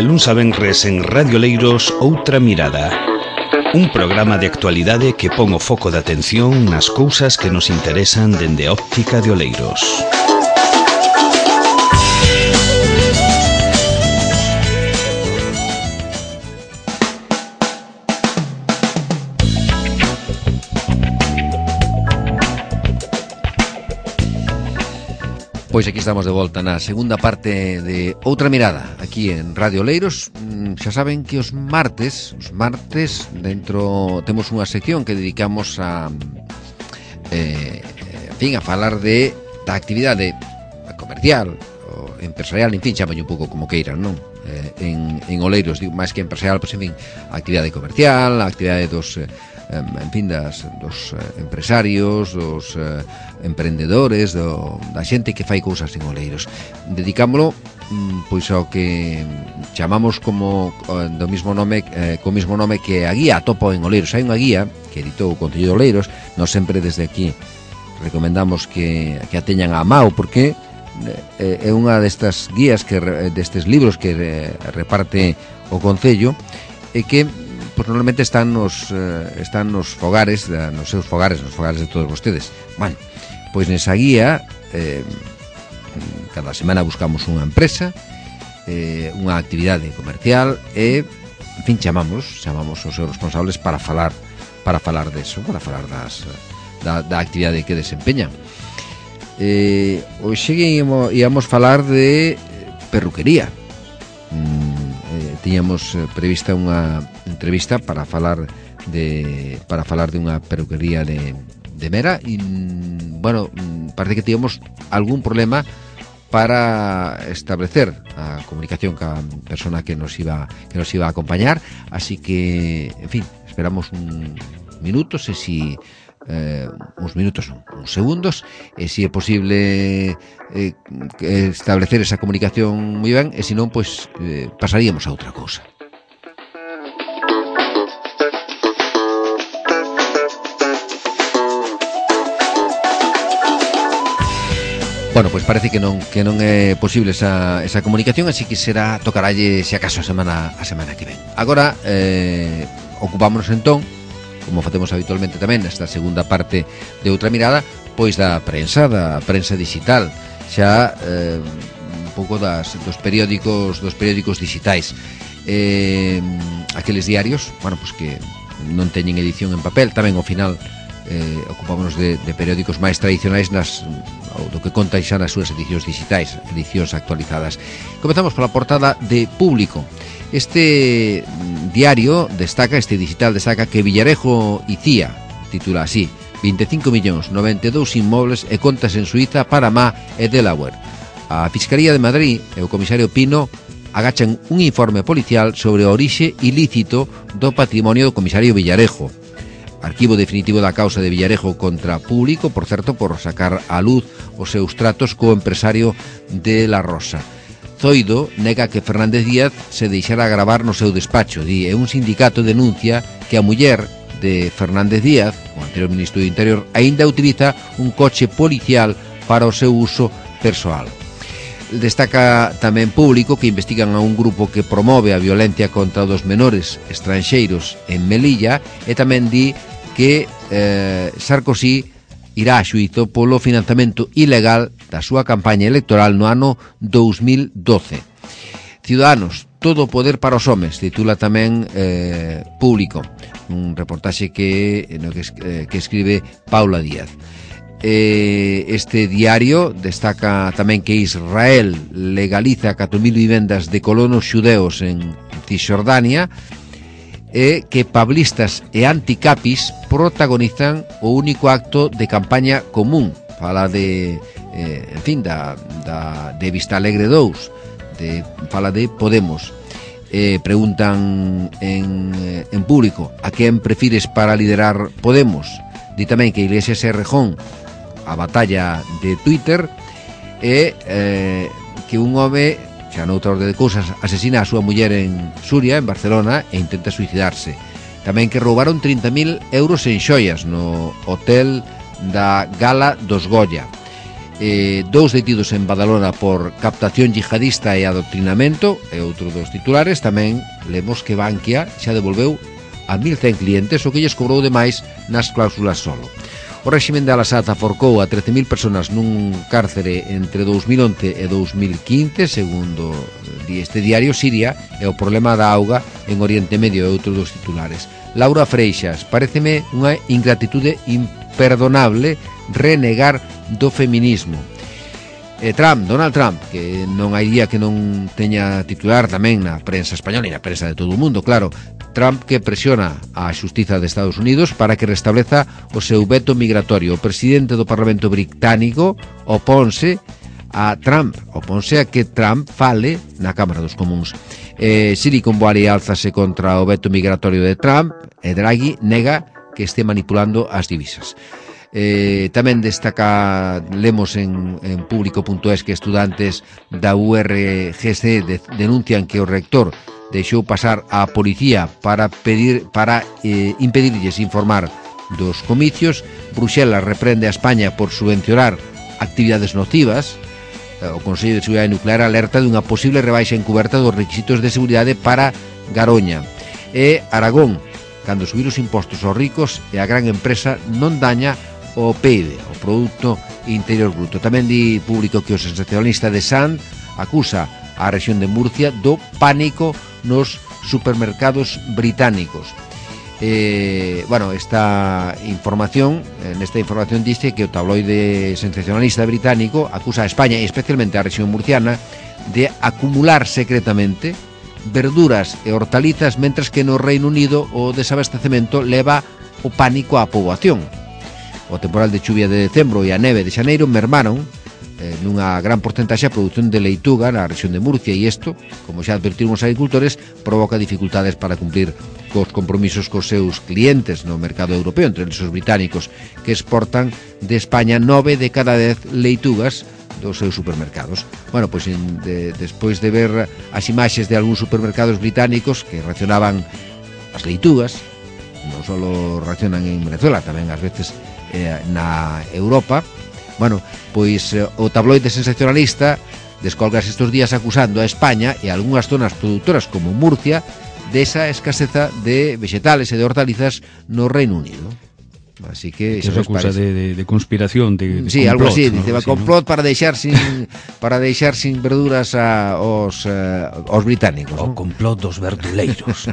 de luns a venres en Radio Oleiros Outra Mirada. Un programa de actualidade que pon o foco de atención nas cousas que nos interesan dende a óptica de Oleiros. Pois aquí estamos de volta na segunda parte de Outra Mirada, aquí en Radio Oleiros. Xa saben que os martes dentro temos unha sección que dedicamos a a falar da actividade comercial ou empresarial, en fin, chamalle un pouco como queiran, non? En Oleiros, digo, máis que empresarial, pois en fin, a actividade comercial, a actividade dos dos empresarios, dos emprendedores, da xente que fai cousas en Oleiros. Dedicámolo pois ao que chamamos como do mismo nome, co mismo nome que a guía Topo en Oleiros. Hai unha guía que editou o Concello de Oleiros. Nós sempre desde aquí recomendamos que a teñan a mao, porque é unha destas guías, destes libros que reparte o Concello, e que pues normalmente están nos fogares, nos seus fogares, nos fogares de todos vostedes. Bueno, pois nesa guía cada semana buscamos unha empresa, unha actividade comercial e, en fin, chamamos os seus responsables para falar deso, para falar da actividade que desempeñan. Hoxe íamos falar de perruquería. Tiñamos prevista unha entrevista para falar de unha perruquería de Mera e, bueno, parece que tíamos algún problema para establecer a comunicación ca persona que nos iba a acompañar, así que, en fin, esperamos un minuto, uns minutos, uns segundos, e se é posible establecer esa comunicación moi ben, e se non, pois pasaríamos a outra cousa. Bueno, pois parece que non é posible esa comunicación, así que tocaralle, se acaso, a semana que ven. Agora ocupámonos entón, como facemos habitualmente tamén nesta segunda parte de Outra Mirada, pois da prensa digital, xa un pouco dos periódicos digitais, aqueles diarios, bueno, pois que non teñen edición en papel. Tamén ao final ocupámonos de periódicos máis tradicionais do que contan xa nas súas edicións digitais, edicións actualizadas. Comezamos pola portada de Público. Este diario digital destaca que Villarejo Icía, titula así: 25 millóns, 92 inmobles e contas en Suiza, Panamá e Delaware. A Fiscalía de Madrid e o comisario Pino agachan un informe policial sobre o orixe ilícito do patrimonio do comisario Villarejo. Arquivo definitivo da causa de Villarejo contra Público, por certo, por sacar á luz os seus tratos co empresario de La Rosa. Zoido nega que Fernández Díaz se deixara gravar no seu despacho. E un sindicato denuncia que a muller de Fernández Díaz, o anterior ministro do Interior, aínda utiliza un coche policial para o seu uso persoal. Destaca tamén Público que investigan a un grupo que promove a violencia contra os menores estranxeiros en Melilla, e tamén di que Sarkozy irá a xuízo polo financiamento ilegal da súa campaña electoral no ano 2012. Ciudadanos, todo o poder para os homes, titula tamén Público, un reportaxe que escribe Paula Díaz. Este diario destaca tamén que Israel legaliza 4.000 vivendas de colonos xudeos en Cisjordania, e que pablistas e anticapis protagonizan o único acto de campaña común. Fala de Vista Alegre 2, fala de Podemos. Preguntan en Público a quen prefires para liderar Podemos. Di tamén que Iglesias e Rejón a batalla de Twitter, e que un home, xa noutra orde de cousas, asesina a súa muller en Suria, en Barcelona, e intenta suicidarse. Tamén que roubaron 30.000 euros en xoias no hotel da Gala dos Goya. 2 detidos en Badalona por captación yihadista e adoctrinamento, e outro dos titulares. Tamén lemos que Bankia xa devolveu a 1.100 clientes o que lles cobrou demais nas cláusulas solo. O réximen de Al-Assad aforcou a 13.000 personas nun cárcere entre 2011 e 2015, segundo este diario. Siria e o problema da auga en Oriente Medio e outro dos titulares. Laura Freixas: paréceme unha ingratitude imperdonable renegar do feminismo. Donald Trump, que non hai día que non teña titular tamén na prensa española e na prensa de todo o mundo, claro. Trump que presiona a xustiza de Estados Unidos para que restableza o seu veto migratorio. O presidente do Parlamento británico oponse a que Trump fale na Cámara dos Comuns. Silicon Valley álzase contra o veto migratorio de Trump e Draghi nega que este manipulando as divisas. Tamén destaca, lemos en público.es, que estudantes da URGC denuncian que o rector deixou pasar a policía para impedirlles informar dos comicios. Bruxelas reprende a España por subvencionar actividades nocivas. O Consello de Seguridade Nuclear alerta dunha posible rebaixa encuberta dos requisitos de seguridade para Garoña. E Aragón, cando subir os impostos aos ricos e a gran empresa non daña o PIB, o Produto Interior Bruto. Tamén di público que o sensacionalista de Sand acusa a rexión de Murcia do pánico nos supermercados británicos. Nesta información dice que o tabloide sensacionalista británico acusa a España e especialmente a rexión murciana de acumular secretamente verduras e hortalizas, mentres que no Reino Unido o desabastecemento leva o pánico á poboación. O temporal de chuvia de decembro e a neve de xaneiro mermaron nunha gran porcentaxe a produción de leituga na rexión de Murcia, e isto, como xa advertiron os agricultores, provoca dificultades para cumplir cos compromisos cos seus clientes no mercado europeo, entre eles os británicos, que exportan de España 9 de cada 10 leitugas dos seus supermercados. Pois despois de ver as imaxes de algúns supermercados británicos que racionaban as leitugas, non só racionan en Venezuela, tamén ás veces na Europa, pois o tabloide sensacionalista descolgas estes días acusando a España e a algunhas zonas produtoras como Murcia desa escaseza de vegetales e de hortalizas no Reino Unido. Así que eso acusa de conspiración, de sí, complot, algo así, ¿no? dice, complot para deixar sin verduras aos británicos, o ¿no? complot dos verduleiros.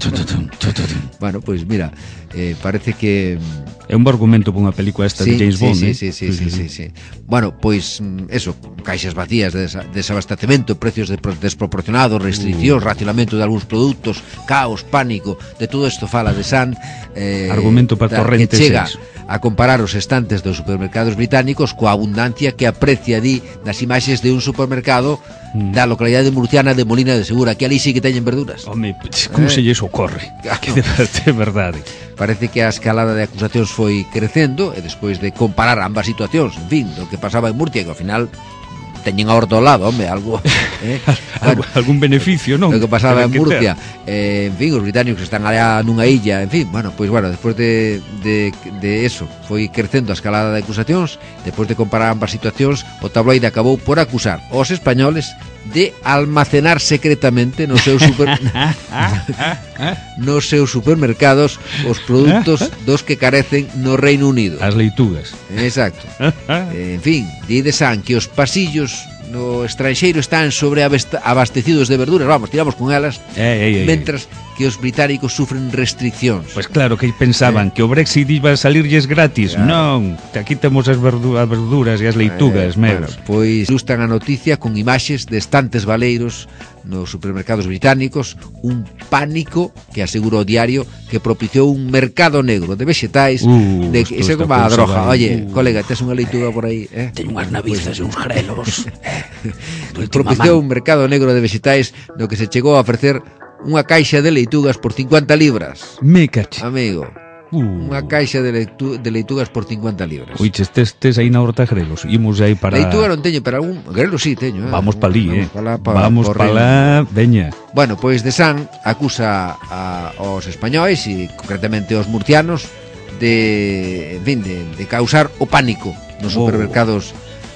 Pois mira, parece que é un bo argumento para unha película esta de James Bond. Sí. Pois eso, caixas vacías de desabastecemento, precios desproporcionados, restriccións, racionamento de algúns produtos, caos, pánico, de todo isto fala de Sand, argumento para Torrente 6. A comparar os estantes dos supermercados británicos coa abundancia que aprecia nas imaxes de un supermercado da localidade murciana de Molina de Segura, que ali sí que teñen verduras. Home, como se lles ocorre? Que de verdade. Parece que a escalada de acusacións foi crecendo, e despois de comparar ambas situacións, en fin, do que pasaba en Murcia, que ao final teñen a horta ao lado, algo algún beneficio, non? O que pasaba en Murcia, en fin, os británicos están allá nunha illa, en fin, despois de eso foi crecendo a escalada de acusacións. Despois de comparar ambas situacións, o tabloide acabou por acusar aos españoles de almacenar secretamente nos seus supermercados os produtos dos que carecen no Reino Unido. As leitugas. Exacto. En fin, di de San que os pasillos no estranxeiro están abastecidos de verduras, tiramos con elas, mentras que os británicos sufren restriccións. Pois claro, que pensaban que o Brexit iba a salirlles gratis. Claro. Non, que aquí temos as verduras e as leitugas, meros. Pois ilustran a noticia con imaxes de estantes baleiros nos supermercados británicos, un pánico que asegurou o diario que propiciou un mercado negro de vegetais, ese como a droga. Oye, colega, tes unha leituga por aí? Teño unhas navizas e uns grelos. Propiciou un mercado negro de vegetais no que se chegou a ofrecer unha caixa de leitugas por 50 libras. Me cache. Amigo, unha caixa de leitugas por 50 libras. Oiche, estes aí na horta grelos. Imos aí para... Leituga non teño, pero algún grelos sí teño. Vamos pa ali, Vamos pa lá, veña. Pois de San acusa aos españois e concretamente aos murcianos de causar o pánico nos supermercados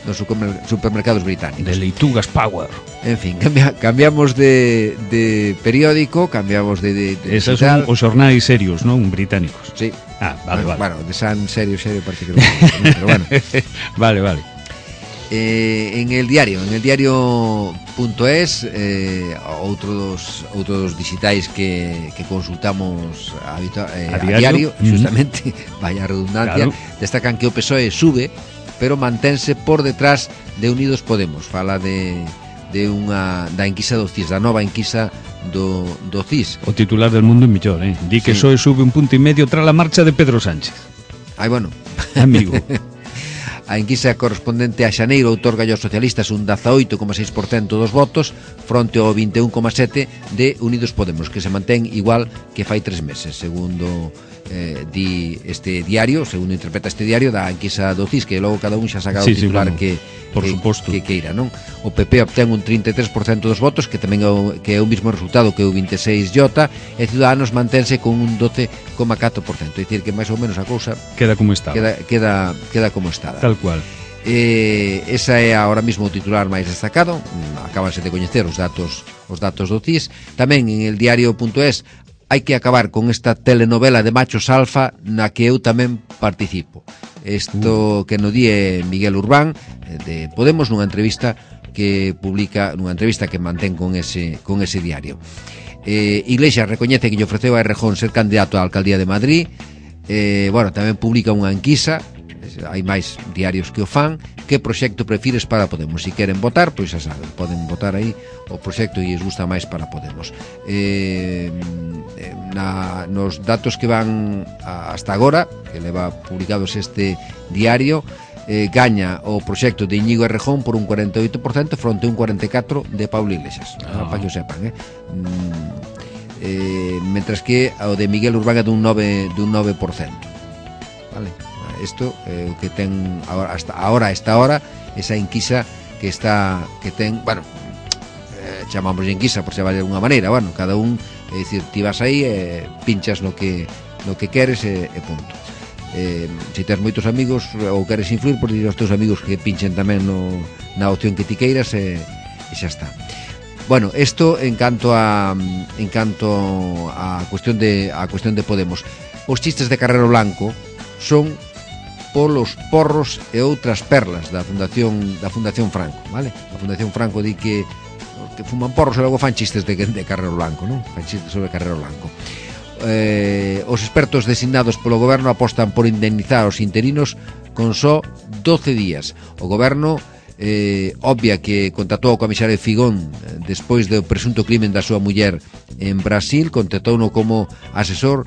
nos supermercados británicos. De Leitugas Power. En fin, cambiamos de periódico, cambiamos de Esos son os xornais serios, non? Británicos. Sí. Vale. Bueno, de San serio parece que no, pero bueno. Vale. En el diario.es outro dos digitais que consultamos a diario, justamente, vaya redundancia, claro. Destacan que o PSOE sube, pero mantense por detrás de Unidos Podemos. Fala da enquisa do CIS, da nova enquisa do CIS. O titular del Mundo é mellor, Di que PSOE sube 1,5 punto tras a marcha de Pedro Sánchez. Bueno. Amigo. A enquisa correspondente a xaneiro outorga aos socialistas un 18,6% dos votos fronte ao 21,7% de Unidos Podemos, que se mantén igual que fai 3 meses, segundo di este diario, segundo interpreta este diario da enquisa do CIS, que logo cada un xa saca o titular que queira, non? O PP obtén un 33% dos votos, que tamén é o mesmo resultado que o 26J, e Ciudadanos mantense con un 12,4%, é dicir que máis ou menos a cousa queda como está. Queda como está. Tal cual. Esa é ahora mismo o titular máis destacado. Acabanse de coñecer os datos do CIS. Tamén en el diario.es hai que acabar con esta telenovela de machos alfa na que eu tamén participo. Isto que no die Miguel Urbán de Podemos nunha entrevista que publica, nunha entrevista que mantén con ese diario. Iglesias recoñece que lle ofreceu a Errejón ser candidato á alcaldía de Madrid. Tamén publica unha enquisa, hai máis diarios que o fan. Que proxecto prefires para Podemos? Se queren votar, pois xa saben, poden votar aí o proxecto e lles gusta máis para Podemos. Nos datos que van hasta agora, que leva publicados este diario, gaña o proxecto de Íñigo Errejón por un 48% fronte a un 44% de Pablo Iglesias, para que o sepan, mentras que o de Miguel Urbán é dun 9%. Vale? Isto o que ten hasta esta hora, esa enquisa que ten, bueno, chamamos enquisa por se vale de alguna maneira, bueno, cada un, é dicir, ti vas aí e pinchas no que queres e punto. Se tens moitos amigos ou queres influir, por dir aos teus amigos que pinchen tamén na opción que ti queiras e xa está. Bueno, isto en canto a cuestión de Podemos. Os chistes de Carrero Blanco son polos porros e outras perlas da Fundación Franco, vale? A Fundación Franco di que fuman porros e logo fan chistes de Carrero Blanco, non? Fan chistes sobre Carrero Blanco. Os expertos designados polo goberno apostan por indemnizar os interinos con só 12 días. O goberno obvia que contratou o comisario Figón despois do presunto crimen da súa muller en Brasil, contratouno como asesor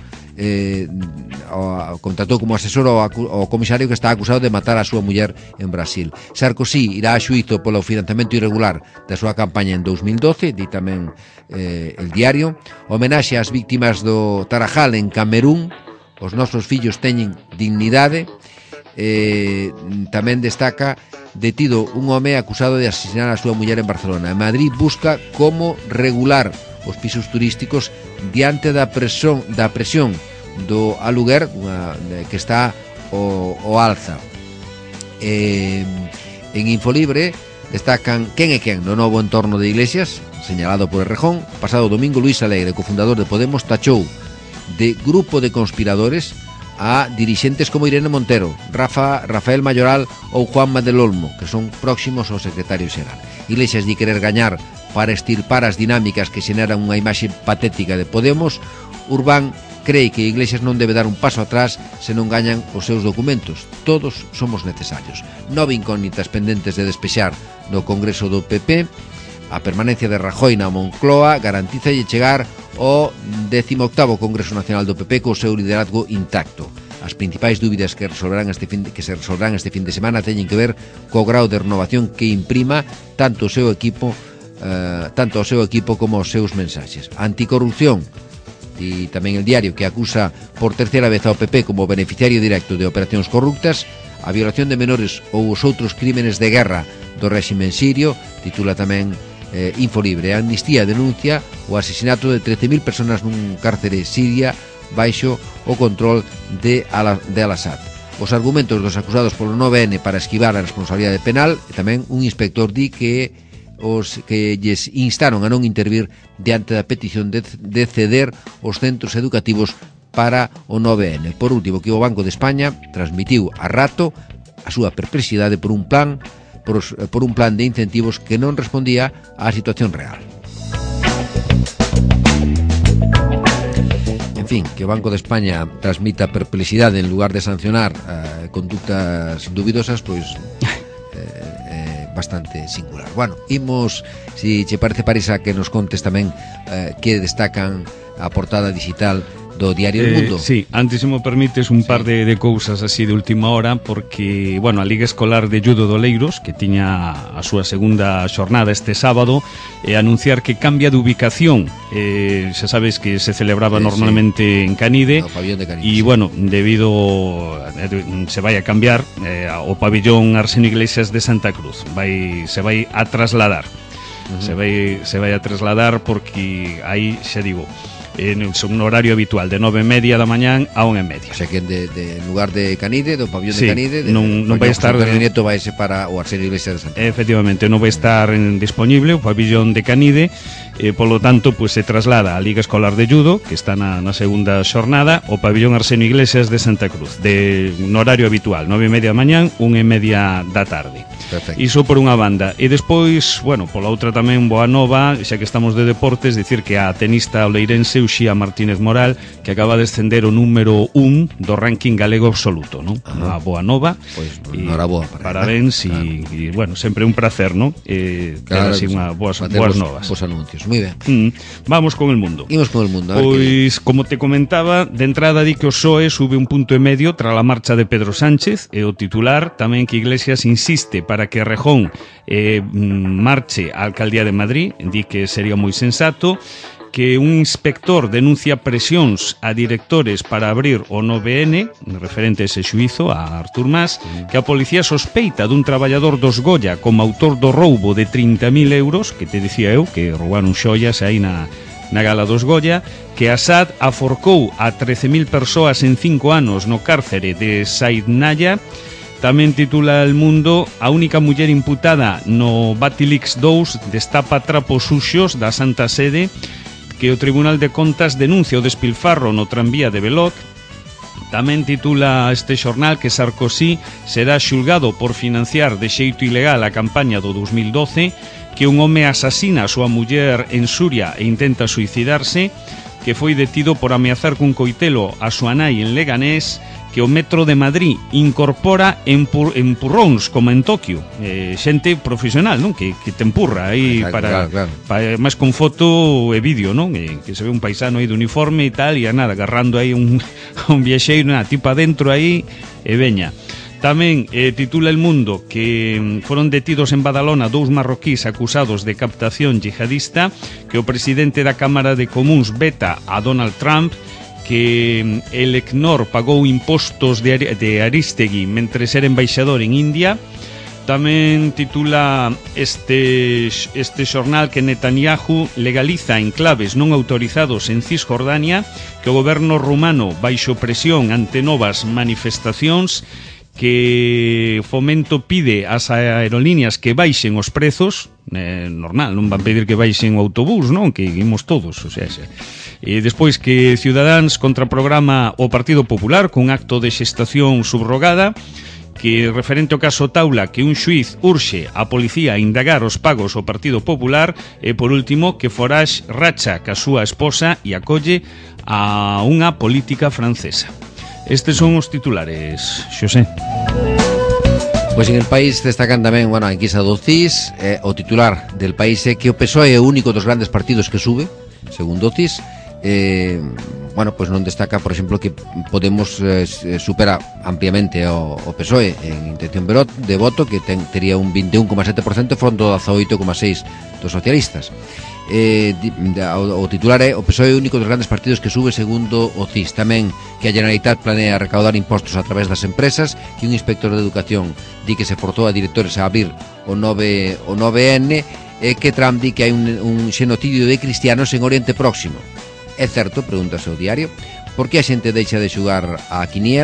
ao comisario que está acusado de matar a súa muller en Brasil. Sarkozy irá a xuízo polo financiamento irregular da súa campaña en 2012, di tamén el diario. Homenaxe ás víctimas do Tarajal en Camerún, os nosos fillos teñen dignidade. Tamén destaca detido un home acusado de asesinar a súa muller en Barcelona. Madrid busca como regular os pisos turísticos diante da presión do aluguer que está o alza. En Infolibre destacan quen é quen no novo entorno de Iglesias, señalado por Errejón. Pasado domingo, Luís Alegre, cofundador de Podemos, tachou de grupo de conspiradores a dirixentes como Irene Montero, Rafael Mayoral ou Juanma del Olmo, que son próximos ao secretario xeral. Iglesias di querer gañar para extirpar as dinámicas que xeneran unha imaxe patética de Podemos. Urbán cree que Iglesias non debe dar un paso atrás se non gañan os seus documentos. Todos somos necesarios. 9 incógnitas pendentes de despexar no Congreso do PP. A permanencia de Rajoy na Moncloa garantízalle chegar ao 18º Congreso Nacional do PP co seu liderazgo intacto. As principais dúbidas que se resolverán este fin de semana teñen que ver co grau de renovación que imprima tanto ao seu equipo como aos seus mensaxes. Anticorrupción, e tamén el diario, que acusa por terceira vez ao PP como beneficiario directo de operacións corruptas. A violación de menores ou os outros crímenes de guerra do réxime sirio, titula tamén Infolibre. A Amnistía denuncia o asesinato de 13.000 personas nun cárcere siria baixo o control de Al-Assad. os argumentos dos acusados polo 9N para esquivar a responsabilidade penal, e tamén un inspector di que os que lles instaron a non intervir diante da petición de ceder os centros educativos para o 9N. Por último, que o Banco de España transmitiu a Rato a súa perplexidade por un plan de incentivos que non respondía á situación real. En fin, que o Banco de España transmita perplexidade en lugar de sancionar conductas duvidosas, pois bastante singular. Bueno, imos, si che parece, Parisa, que nos contes tamén que destacan a portada digital do Diario El Mundo. Sí, antes, se me permites, un par de cousas así de última hora, porque, bueno, a Liga Escolar de Judo de Oleiros, que tiña a súa segunda xornada este sábado, anunciar que cambia de ubicación. Xa sabes que se celebraba normalmente en Canide, no, pabillón de Canide, e, bueno, debido se vai a cambiar o pabillón Arsenio Iglesias de Santa Cruz. Se vai a trasladar. Se vai a trasladar porque aí, xa digo, en un horario habitual de 9:30 da mañán a 1:30. O sea que en lugar de Canide, do pabillón sí, de Canide, non vai estar Antonio Nieto vaise para o Arsenio Iglesias de Santa Cruz. Efectivamente, non vai estar disponible o pabillón de Canide, polo tanto, pues, se traslada a Liga Escolar de Judo, que está na segunda xornada, o pabillón Arsenio Iglesias de Santa Cruz, no horario habitual, 9:30 da mañán, 1:30 da tarde. Perfecto. Iso por unha banda. E despois, bueno, pola outra tamén boa nova, xa que estamos de deportes, dicir que a tenista oleirense Uxía Martínez Moral, que acaba de descender o número 1 do ranking galego absoluto, non? Unha boa nova. Pois, noraboa para parabéns, e, bueno, sempre un placer, non? Claro, así unha boas novas. Bos anuncios, moi ben. Vamos con el mundo. Imos con el mundo. Pois, como te comentaba, de entrada di que o PSOE sube 1,5 punto tras a marcha de Pedro Sánchez, e o titular tamén que Iglesias insiste para que Rejón marche á alcaldía de Madrid, di que sería moi sensato, que un inspector denuncia presións a directores para abrir o 9N, referente a ese xuízo, a Artur Mas, que a policía sospeita dun traballador dos Goya como autor do roubo de 30.000 euros, que te dicía eu, que roubaron xoias aí na gala dos Goya, que Assad aforcou a 13.000 persoas en 5 anos no cárcere de Saidnaya. Tamén titula El Mundo: a única muller imputada no Batilix 2 destapa trapos suxos da Santa Sede, que o Tribunal de Contas denuncia o despilfarro no tranvía de Belot. Tamén titula este xornal que Sarkozy será xulgado por financiar de xeito ilegal a campaña do 2012, que un home asasina a súa muller en Suria e intenta suicidarse, que foi detido por ameazar cun coitelo a súa nai en Leganés, que o Metro de Madrid incorpora empurróns como en Tokio, xente profesional, non? Que te empurra aí, claro. Máis con foto e vídeo, non? Que se ve un paisano aí de uniforme e tal, e nada, agarrando aí un viaxeiro, tipa dentro aí, e veña. Tamén titula El Mundo que foron detidos en Badalona 2 marroquís acusados de captación yihadista, que o presidente da Cámara de Comuns veta a Donald Trump, que el ECNOR pagou impostos de Aristegui mentre era embaixador en India. Tamén titula este xornal que Netanyahu legaliza enclaves non autorizados en Cisjordania, que o goberno rumano baixo presión ante novas manifestacións, que Fomento pide ás aerolíneas que baixen os prezos, normal, non van pedir que baixen o autobús, non? Que imos todos, o sea, e despois que Ciudadáns contraprograma o Partido Popular cun acto de xestación subrogada, que referente ao caso Taula, que un xuiz urxe a policía a indagar os pagos ao Partido Popular, e por último que Forax racha ca súa esposa e acolle a unha política francesa. Estes son os titulares, Xosé. Pois en El País destacan tamén, a enquisa do CIS, o titular del País é que o PSOE é o único dos grandes partidos que sube, segundo o CIS. Pois non destaca, por exemplo, que Podemos supera ampliamente o PSOE en intención de voto, que tería un 21,7% fronte ao 18,6% dos socialistas. O titular é o PSOE é o único dos grandes partidos que sube segundo o CIS. Tamén que a Generalitat planea recaudar impostos a través das empresas, que un inspector de educación di que se forzou a directores a abrir o 9N, e que Trump di que hai un xenocidio de cristianos en Oriente Próximo. É certo, pregúntase o diario, por que a xente deixa de xugar a quiniela?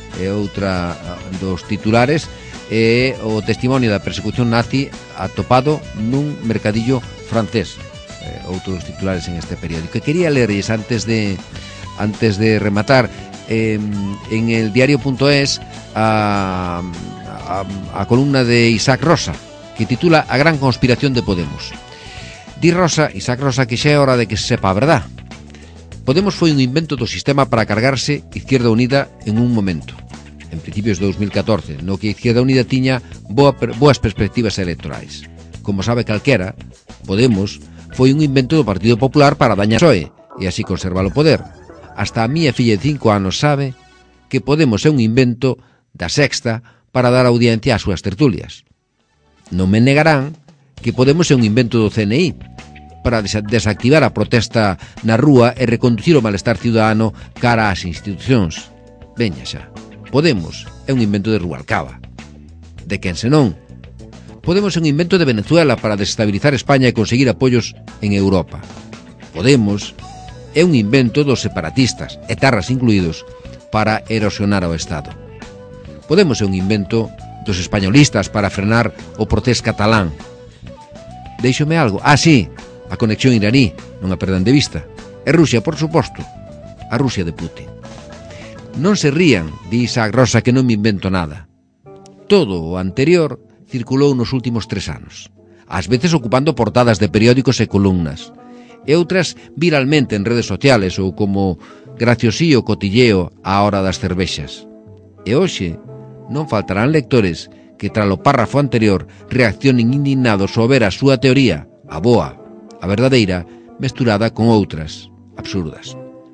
e outra dos titulares é o testimonio da persecución nazi atopado nun mercadillo francés, outros titulares en este periódico. E quería lerlles antes de rematar en el diario.es a columna de Isaac Rosa, que titula A gran conspiración de Podemos. Di Isaac Rosa, que xa é hora de que se sepa a verdad. Podemos foi un invento do sistema para cargarse Izquierda Unida en un momento, en principios de 2014, no que Izquierda Unida tiña boas perspectivas electorais. Como sabe calquera, Podemos foi un invento do Partido Popular para dañar o PSOE e así conservar o poder. Hasta a miña filla de 5 anos sabe que Podemos é un invento da Sexta para dar audiencia ás súas tertulias. Non me negarán que Podemos é un invento do CNI para desactivar a protesta na rúa e reconducir o malestar ciudadano cara ás institucións. Veña xa, Podemos é un invento de Rubalcaba. De quen senón? Podemos é un invento de Venezuela para desestabilizar España e conseguir apoios en Europa. Podemos é un invento dos separatistas, etarras incluídos, para erosionar o Estado. Podemos é un invento dos españolistas para frenar o proceso catalán. Deixome algo? Sí, a conexión iraní, non a perdan de vista. E Rusia, por suposto, a Rusia de Putin. Non se rían, di Isaac Rosa, que non me invento nada. Todo o anterior circulou nos últimos 3 anos, ás veces ocupando portadas de periódicos e columnas, e outras viralmente en redes sociales ou como graciosío cotilleo á hora das cervexas. E hoxe non faltarán lectores que tras o párrafo anterior reaccionen indignados ao ver a súa teoría, a boa, a verdadeira, mesturada con outras absurdas.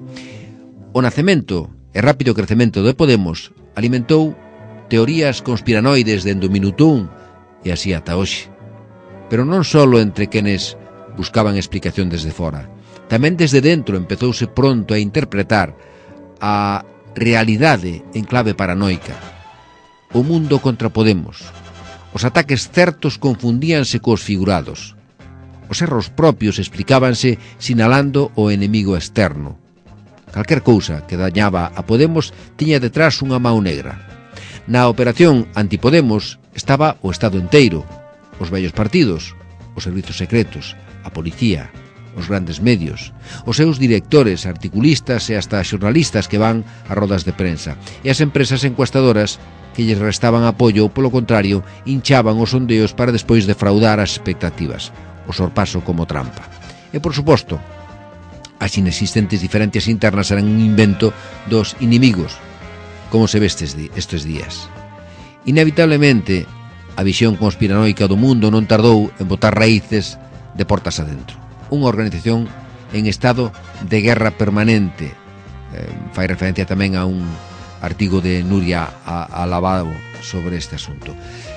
O nacemento e rápido crecemento de Podemos alimentou teorías conspiranoides dende o minuto 1 e así ata hoxe. Pero non só entre quenes buscaban explicación desde fora. Tamén desde dentro empezouse pronto a interpretar a realidade en clave paranoica. O mundo contra Podemos. Os ataques certos confundíanse cos figurados. Os erros propios explicábanse sinalando o enemigo externo. Calquer cousa que dañaba a Podemos tiña detrás unha mão negra. Na operación antipodemos estaba o Estado enteiro, os vellos partidos, os servizos secretos, a policía, os grandes medios, os seus directores, articulistas e hasta xornalistas que van a rodas de prensa, e as empresas encuestadoras que lles restaban apoio ou, polo contrario, hinchaban os sondeos para despois defraudar as expectativas, o sorpaso como trampa. E, por suposto, as inexistentes diferencias internas eran un invento dos inimigos, como se ve estes días. Inevitablemente, a visión conspiranoica do mundo non tardou en botar raíces de portas adentro. Unha organización en estado de guerra permanente. Fai referencia tamén a un artigo de Nuria Alabado sobre este asunto.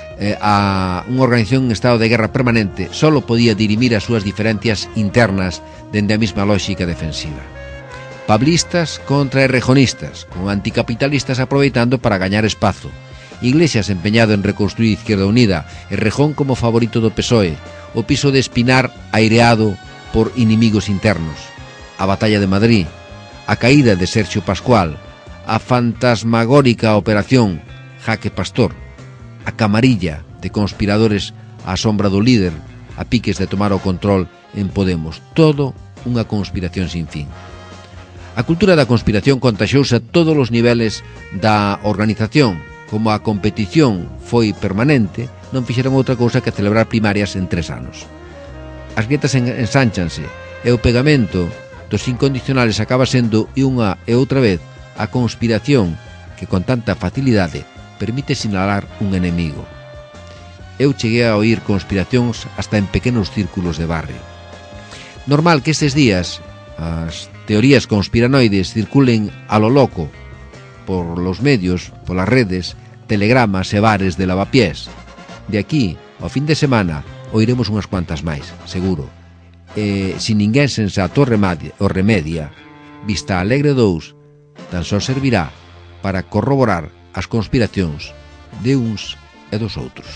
A unha organización en estado de guerra permanente solo podía dirimir as súas diferencias internas dende a mesma lógica defensiva. Pablistas contra errejonistas, con anticapitalistas aproveitando para gañar espazo. Iglesias empeñado en reconstruir Izquierda Unida, Errejón como favorito do PSOE, o piso de Espinar aireado por inimigos internos, a batalla de Madrid, a caída de Sergio Pascual, a fantasmagórica operación Jaque Pastor, a camarilla de conspiradores á sombra do líder, a piques de tomar o control en Podemos. Todo unha conspiración sin fin. A cultura da conspiración contaxouse a todos os niveles da organización. Como a competición foi permanente, non fixeron outra cousa que celebrar primarias en 3 anos. As grietas ensánchanse e o pegamento dos incondicionales acaba sendo unha e outra vez a conspiración que con tanta facilidade permite sinalar un enemigo. Eu cheguei a oír conspiracións hasta en pequenos círculos de barrio. Normal que estes días as teorías conspiranoides circulen a lo loco por los medios, polas redes, telegramas e bares de lavapiés. De aquí, ao fin de semana, oiremos unhas cuantas máis, seguro. E, se ninguén sensato o remedia, Vista Alegre 2 tan só servirá para corroborar as conspiracións de uns e dos outros.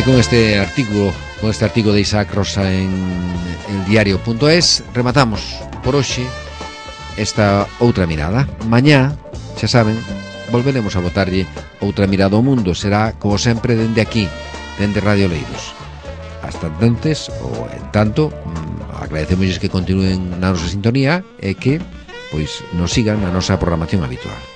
E con este artigo de Isaac Rosa en eldiario.es rematamos por hoxe esta outra mirada. Mañá, xa saben, volveremos a botarlle outra mirada ao mundo. Será, como sempre, dende aquí, dende Radio Leiros. Hasta entonces, ou en tanto, agradecemos que continúen na nosa sintonía e que pois nos sigan na nosa programación habitual.